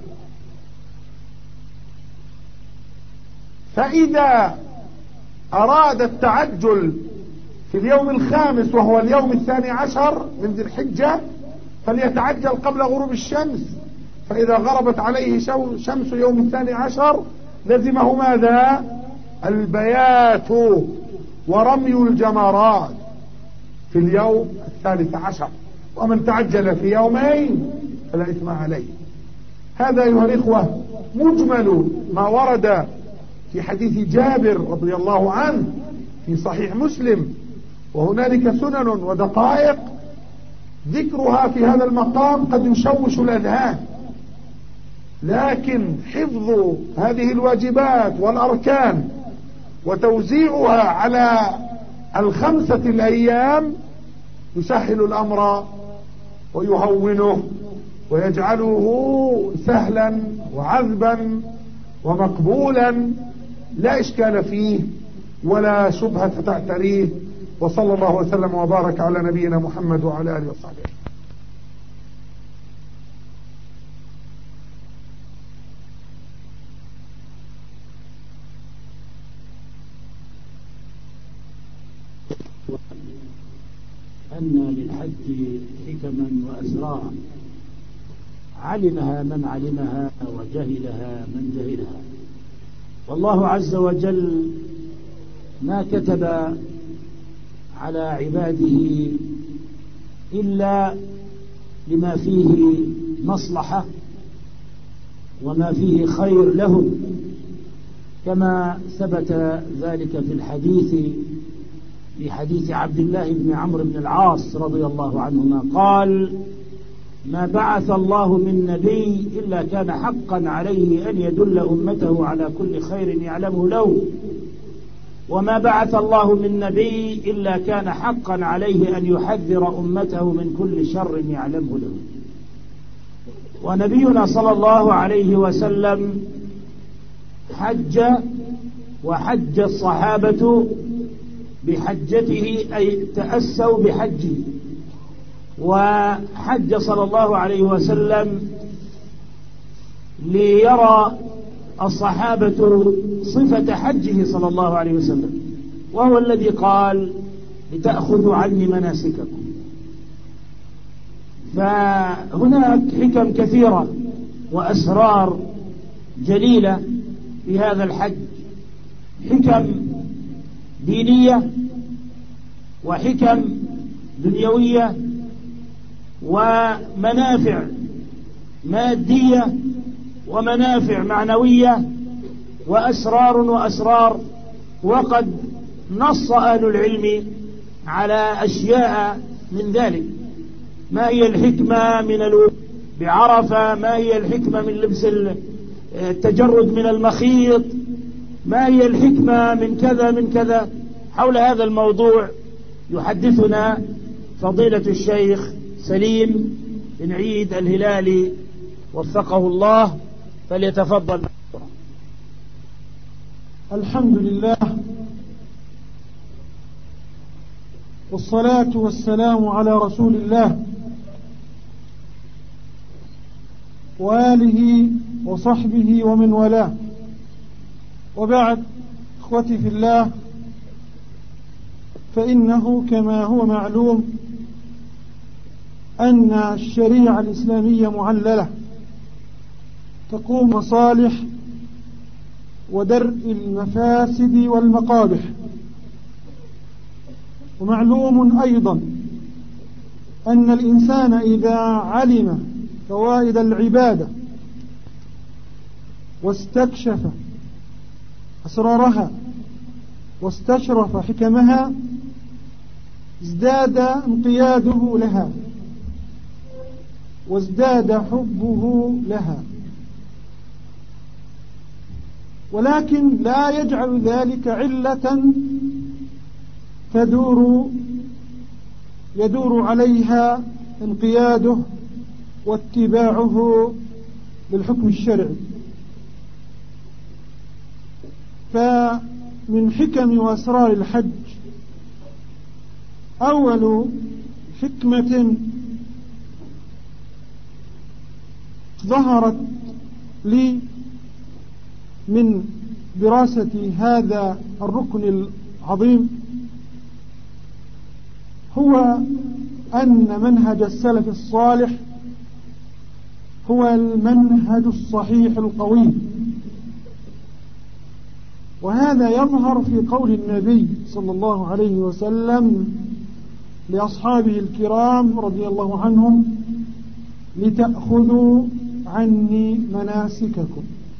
فإذا أراد التعجل في اليوم الخامس وهو اليوم الثاني عشر من ذي الحجة فليتعجل قبل غروب الشمس، فإذا غربت عليه شمس يوم الثاني عشر لزمه ماذا؟ البيات ورمي الجمرات في اليوم الثالث عشر، ومن تعجل في يومين فلا إثم عليه. هذا أيها الإخوة مجمل ما ورد في حديث جابر رضي الله عنه في صحيح مسلم، وهنالك سنن ودقائق ذكرها في هذا المقام قد يشوش الأذهان، لكن حفظ هذه الواجبات والأركان وتوزيعها على الخمسة الأيام يسهل الأمر ويهونه ويجعله سهلا وعذبا ومقبولا لا إشكال فيه ولا شبهة تعتريه. وصلى الله وسلم وبارك على نبينا محمد وعلى آله وصحبه. أن للحج حكما وأسرارا علمها من علمها وجهلها من جهلها، والله عز وجل ما كتب على عباده إلا لما فيه مصلحة وما فيه خير لهم، كما ثبت ذلك في الحديث في حديث عبد الله بن عمرو بن العاص رضي الله عنهما قال: ما بعث الله من نبي إلا كان حقا عليه أن يدل أمته على كل خير يعلمه له، وما بعث الله من نبي إلا كان حقا عليه أن يحذر أمته من كل شر يعلمه له. ونبينا صلى الله عليه وسلم حج وحج الصحابة بحجته، أي تأسوا بحجه، وحج صلى الله عليه وسلم ليرى الصحابة صفة حجه صلى الله عليه وسلم، وهو الذي قال: لتأخذوا عني مناسككم. فهناك حكم كثيرة وأسرار جليلة في هذا الحج، حكم دينية وحكم دنيوية ومنافع مادية ومنافع معنوية وأسرار وأسرار. وقد نص أهل العلم على أشياء من ذلك. ما هي الحكمة من الوقوف بعرفة؟ ما هي الحكمة من لبس التجرد من المخيط؟ ما هي الحكمة من كذا من كذا؟ حول هذا الموضوع يحدثنا فضيلة الشيخ سليم بن عيد الهلالي وفقه الله، فليتفضل. الحمد لله والصلاة والسلام على رسول الله وآله وصحبه ومن والاه، وبعد. إخوتي في الله، فإنه كما هو معلوم أن الشريعة الإسلامية معللة تقوم مصالح ودرء المفاسد والمقابح. ومعلوم أيضا أن الإنسان إذا علم فوائد العبادة واستكشف أسرارها واستشرف حكمها ازداد انقياده لها وازداد حبه لها، ولكن لا يجعل ذلك علة تدور يدور عليها انقياده واتباعه للحكم الشرعي. فمن حكم وأسرار الحج أول حكمة ظهرت لي من دراسة هذا الركن العظيم هو أن منهج السلف الصالح هو المنهج الصحيح القوي، وهذا يظهر في قول النبي صلى الله عليه وسلم لأصحابه الكرام رضي الله عنهم: لتأخذوا عني مناسككم.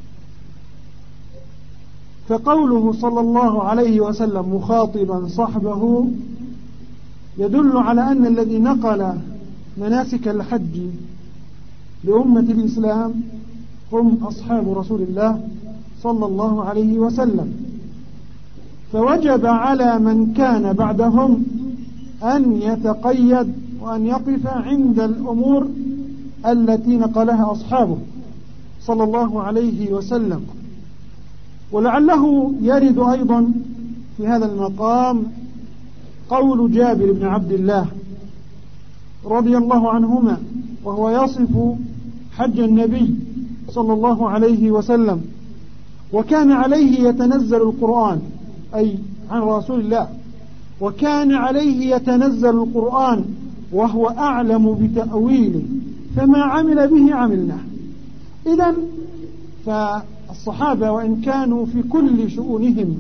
فقوله صلى الله عليه وسلم مخاطبا صحبه يدل على أن الذي نقل مناسك الحج لأمة الإسلام هم أصحاب رسول الله صلى الله عليه وسلم، فوجب على من كان بعدهم أن يتقيد وأن يقف عند الأمور التي نقلها أصحابه صلى الله عليه وسلم. ولعله يرد أيضا في هذا المقام قول جابر بن عبد الله رضي الله عنهما وهو يصف حج النبي صلى الله عليه وسلم: وكان عليه يتنزل القرآن، أي عن رسول الله، وكان عليه يتنزل القرآن وهو أعلم بتأويله فما عمل به عملناه. إذن فالصحابة وإن كانوا في كل شؤونهم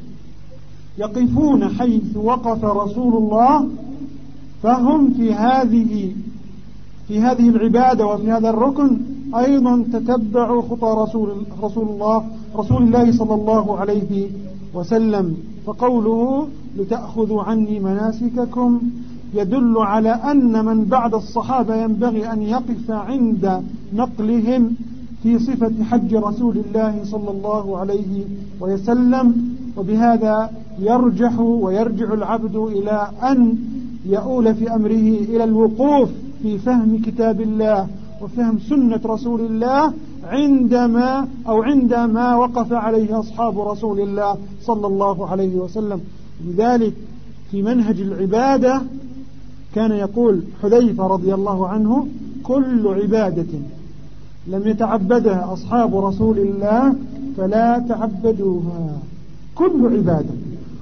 يقفون حيث وقف رسول الله، فهم في هذه في هذه العبادة وفي هذا الركن أيضا تتبعوا خطى رسول رسول الله رسول الله صلى الله عليه وسلم. فقوله لتأخذوا عني مناسككم يدل على أن من بعد الصحابة ينبغي أن يقف عند نقلهم في صفة حج رسول الله صلى الله عليه وسلم. وبهذا يرجح ويرجع العبد إلى أن يؤول في أمره إلى الوقوف في فهم كتاب الله وفهم سنة رسول الله عندما أو عندما وقف عليه أصحاب رسول الله صلى الله عليه وسلم. لذلك في منهج العبادة كان يقول حذيفة رضي الله عنه: كل عبادة لم يتعبدها أصحاب رسول الله فلا تعبدوها. كل عبادة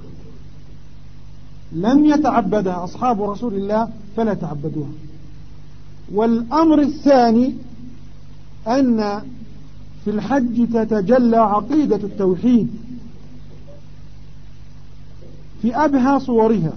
لم يتعبدها أصحاب رسول الله فلا تعبدوها. والأمر الثاني أن في الحج تتجلى عقيدة التوحيد في أبهى صورها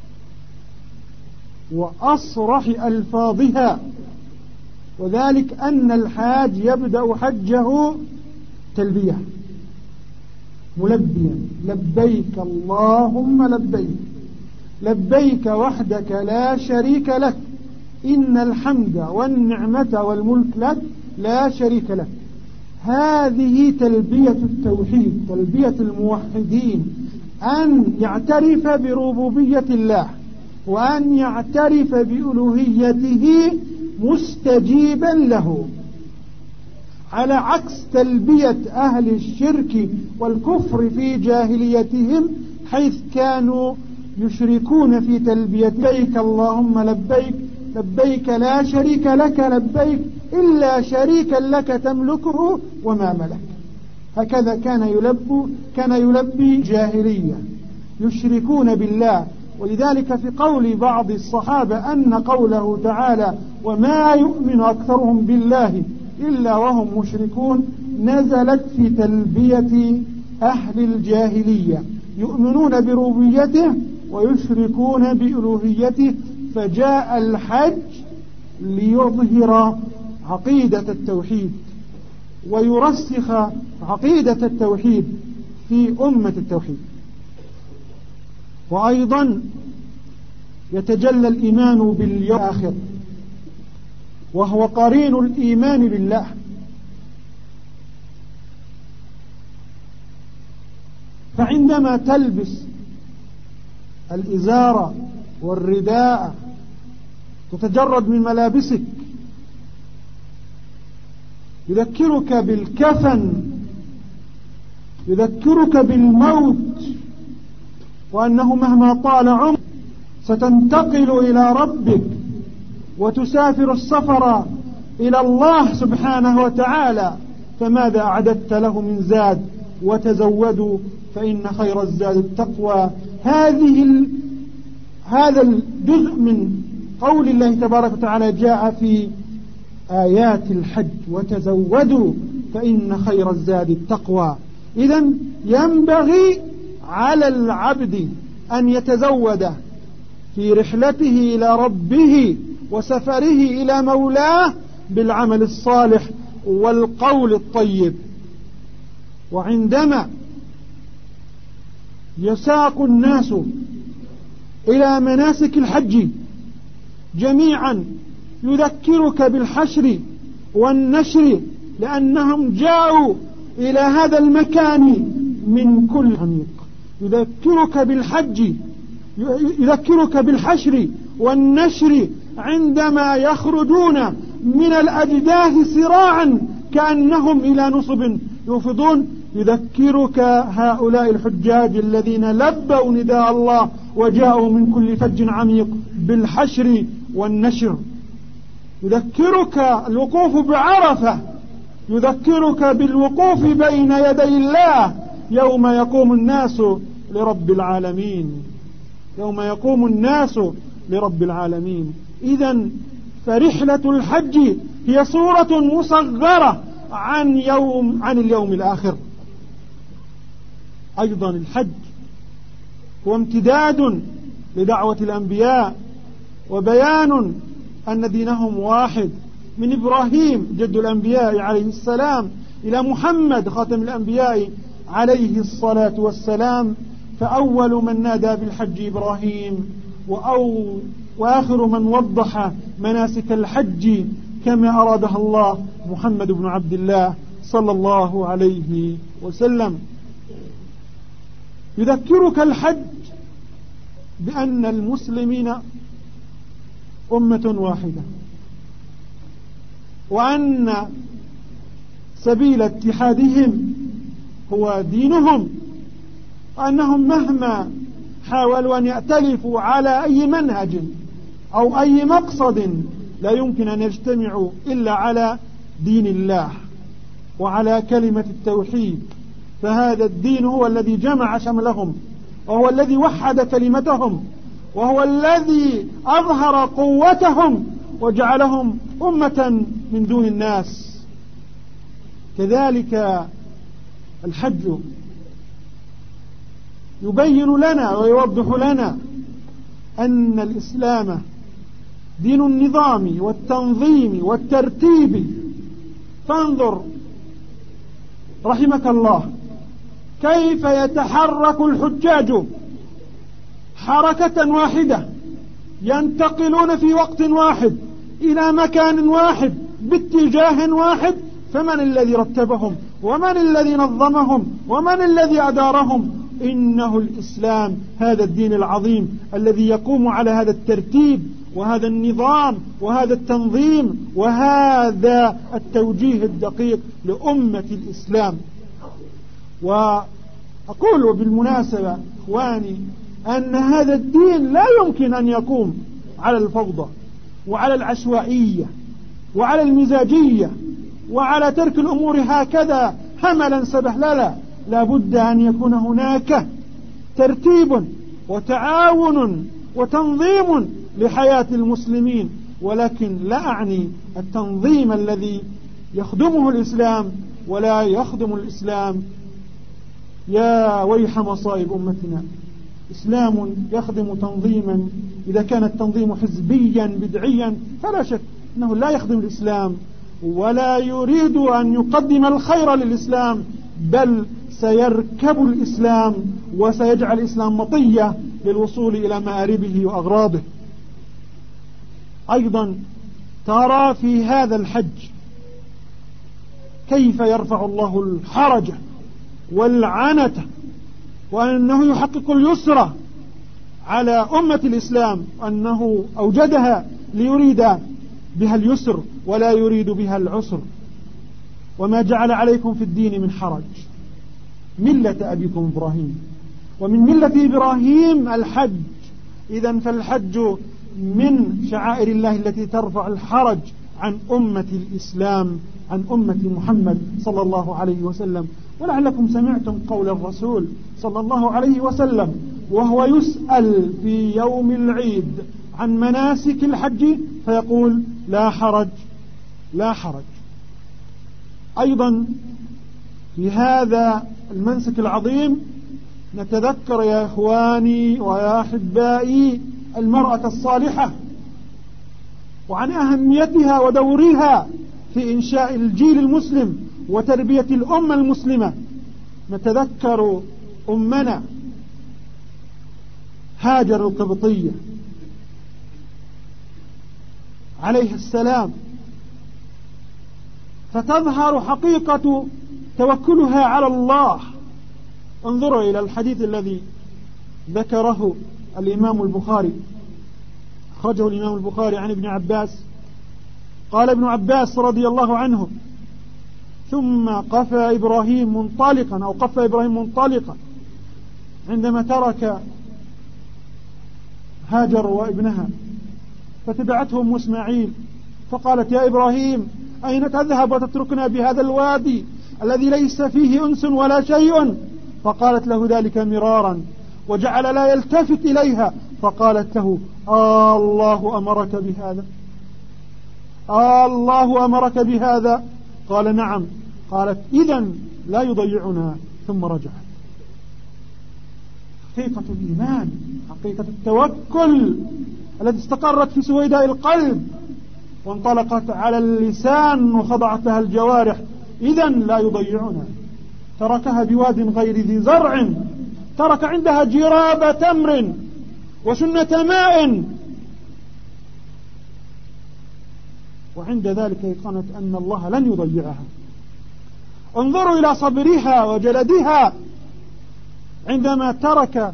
وأصرح ألفاظها، وذلك أن الحاج يبدأ حجه تلبية ملبيا لبيك اللهم لبيك لبيك وحدك لا شريك لك إن الحمد والنعمة والملك لك لا شريك لك. هذه تلبية التوحيد، تلبية الموحدين، أن يعترف بربوبية الله وأن يعترف بألوهيته مستجيبا له، على عكس تلبية أهل الشرك والكفر في جاهليتهم، حيث كانوا يشركون في تلبية لبيك اللهم لبيك لبيك لا شريك لك لبيك إلا شريكا لك تملكه وما ملك. هكذا كان يلبي كان يلبي جاهلية، يشركون بالله. ولذلك في قول بعض الصحابة أن قوله تعالى وما يؤمن أكثرهم بالله إلا وهم مشركون نزلت في تلبية أهل الجاهلية، يؤمنون بربوبيته ويشركون بألوهيته. فجاء الحج ليظهر عقيدة التوحيد ويرسخ عقيدة التوحيد في أمة التوحيد. وأيضا يتجلى الإيمان باليوم الآخر، وهو قرين الإيمان بالله. فعندما تلبس الإزار والرداء تتجرد من ملابسك، يذكرك بالكفن، يذكرك بالموت، وأنه مهما طال عمرك ستنتقل إلى ربك وتسافر السفر إلى الله سبحانه وتعالى. فماذا أعددت له من زاد؟ وتزودوا فإن خير الزاد التقوى. هذه ال... هذا الجزء من قول الله تبارك وتعالى جاء في آيات الحج وتزودوا فإن خير الزاد التقوى. إذن ينبغي على العبد أن يتزود في رحلته إلى ربه وسفره إلى مولاه بالعمل الصالح والقول الطيب. وعندما يساق الناس إلى مناسك الحج جميعا يذكرك بالحشر والنشر، لأنهم جاءوا إلى هذا المكان من كل عميق. يذكرك بالحج، يذكرك بالحشر والنشر عندما يخرجون من الأجداث سراعا كأنهم إلى نصب يوفضون. يذكرك هؤلاء الحجاج الذين لبوا نداء الله وجاءوا من كل فج عميق بالحشر والنشر. يذكرك الوقوف بعرفة، يذكرك بالوقوف بين يدي الله يوم يقوم الناس لرب العالمين، يوم يقوم الناس لرب العالمين. إذن فرحلة الحج هي صورة مصغرة عن يوم عن اليوم الآخر. أيضا الحج هو امتداد لدعوة الأنبياء وبيان أن دينهم واحد، من إبراهيم جد الأنبياء عليه السلام إلى محمد خاتم الأنبياء عليه الصلاة والسلام. فأول من نادى بالحج إبراهيم، وأو وآخر من وضح مناسك الحج كما أرادها الله محمد بن عبد الله صلى الله عليه وسلم. يذكرك الحج بأن المسلمين أمة واحدة، وأن سبيل اتحادهم هو دينهم، وأنهم مهما حاولوا أن يأتلفوا على أي منهج أو أي مقصد لا يمكن أن يجتمعوا إلا على دين الله وعلى كلمة التوحيد. فهذا الدين هو الذي جمع شملهم، وهو الذي وحد كلمتهم، وهو الذي أظهر قوتهم وجعلهم أمة من دون الناس. كذلك الحج يبين لنا ويوضح لنا أن الإسلام دين النظام والتنظيم والترتيب. فانظر رحمك الله كيف يتحرك الحجاج حركة واحدة، ينتقلون في وقت واحد إلى مكان واحد باتجاه واحد، فمن الذي رتبهم ومن الذي نظمهم ومن الذي أدارهم؟ إنه الإسلام، هذا الدين العظيم الذي يقوم على هذا الترتيب وهذا النظام وهذا التنظيم وهذا التوجيه الدقيق لأمة الإسلام. وأقول بالمناسبة إخواني أن هذا الدين لا يمكن أن يقوم على الفوضى وعلى العشوائية وعلى المزاجية وعلى ترك الأمور هكذا هملا سبهللا. لا بد أن يكون هناك ترتيب وتعاون وتنظيم لحياة المسلمين، ولكن لا أعني التنظيم الذي يخدمه الإسلام ولا يخدم الإسلام. يا ويح مصائب أمتنا، إسلام يخدم تنظيما إذا كان التنظيم حزبيا بدعيا فلا شك أنه لا يخدم الإسلام ولا يريد أن يقدم الخير للإسلام، بل سيركب الإسلام وسيجعل الإسلام مطية للوصول إلى مآربه وأغراضه. أيضا ترى في هذا الحج كيف يرفع الله الحرج والعنة، وأنه يحقق اليسر على أمة الإسلام، أنه أوجدها ليريد بها اليسر ولا يريد بها العسر. وما جعل عليكم في الدين من حرج ملة أبيكم إبراهيم، ومن ملة إبراهيم الحج. إذن فالحج من شعائر الله التي ترفع الحرج عن أمة الإسلام، عن أمة محمد صلى الله عليه وسلم. ولعلكم سمعتم قول الرسول صلى الله عليه وسلم وهو يسأل في يوم العيد عن مناسك الحج فيقول لا حرج لا حرج. أيضا في هذا المنسك العظيم نتذكر يا إخواني ويا أحبائي المرأة الصالحة وعن أهميتها ودورها في إنشاء الجيل المسلم وتربية الأمة المسلمة. نتذكر أمنا هاجر القبطية عليه السلام، فتظهر حقيقة توكلها على الله. انظروا إلى الحديث الذي ذكره الإمام البخاري، أخرجه الإمام البخاري عن ابن عباس. قال ابن عباس رضي الله عنه: ثم قفى إبراهيم منطلقا أو قفى إبراهيم منطلقا عندما ترك هاجر وابنها، فتبعته أم إسماعيل فقالت: يا إبراهيم أين تذهب وتتركنا بهذا الوادي الذي ليس فيه أنس ولا شيء؟ فقالت له ذلك مرارا وجعل لا يلتفت إليها، فقالت له: آه الله أمرك بهذا؟ آه الله أمرك بهذا؟ قال: نعم. قالت: إذن لا يضيعنا. ثم رجعت. حقيقة الإيمان، حقيقة التوكل التي استقرت في سويداء القلب وانطلقت على اللسان وخضعت لها الجوارح. إذن لا يضيعنا. تركها بواد غير ذي زرع، ترك عندها جراب تمر وسنة ماء، وعند ذلك ايقنت أن الله لن يضيعها. انظروا إلى صبرها وجلدها عندما ترك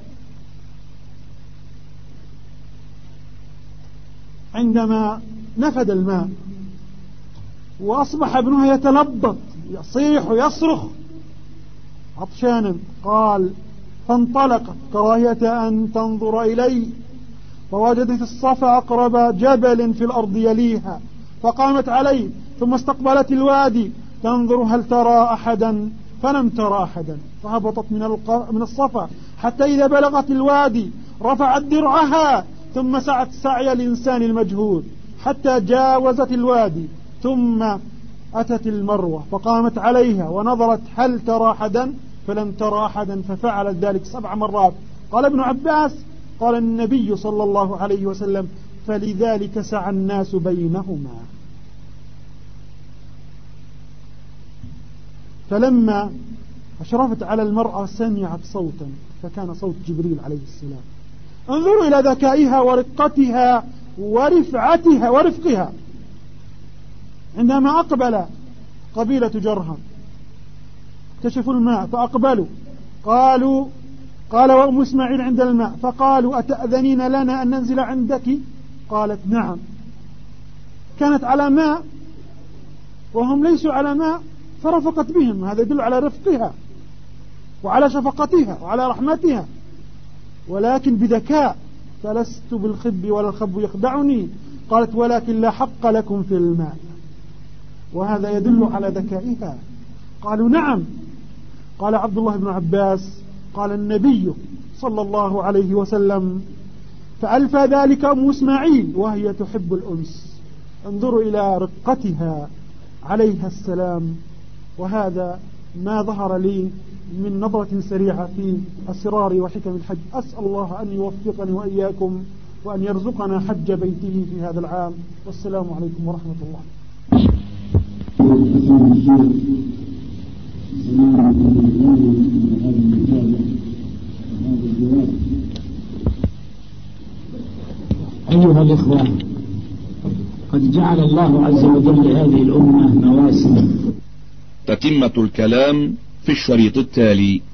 عندما نفد الماء وأصبح ابنها يتلبط يصيح ويصرخ عطشانا. قال: فانطلقت كراهية أن تنظر إلي، فوجدت الصفا أقرب جبل في الأرض يليها، فقامت عليه ثم استقبلت الوادي تنظر هل ترى أحدا، فلم ترى أحدا، فهبطت من من الصفا حتى إذا بلغت الوادي رفعت درعها ثم سعت سعي الإنسان المجهود حتى جاوزت الوادي، ثم أتت المروة فقامت عليها ونظرت هل ترى أحدا، فلم ترى أحدا، ففعلت ذلك سبع مرات. قال ابن عباس: قال النبي صلى الله عليه وسلم: فلذلك سعى الناس بينهما. فلما أشرفت على المرأة سمعت صوتا فكان صوت جبريل عليه السلام. انظروا إلى ذكائها ورقتها ورفعتها ورفقها. عندما أقبل قبيلة جرهم اكتشفوا الماء فأقبلوا، قالوا قال وأم إسماعيل عند الماء فقالوا أتأذنين لنا أن ننزل عندك؟ قالت نعم. كانت على ماء وهم ليسوا على ماء فرفقت بهم، هذا يدل على رفقها وعلى شفقتها وعلى رحمتها، ولكن بذكاء. فلست بالخب ولا الخب يخدعني، قالت ولكن لا حق لكم في الماء، وهذا يدل على ذكائها. قالوا نعم. قال عبد الله بن عباس قال النبي صلى الله عليه وسلم فألفى ذلك أم إسماعيل وهي تحب الأنس. انظروا إلى رقتها عليها السلام. وهذا ما ظهر لي من نظرة سريعة في أسرار وحكم الحج. أسأل الله أن يوفقني وإياكم وأن يرزقنا حج بيته في هذا العام. والسلام عليكم ورحمة الله. أيها الإخوة، قد جعل الله عز وجل هذه الأمة مواسم. تتمة الكلام في الشريط التالي.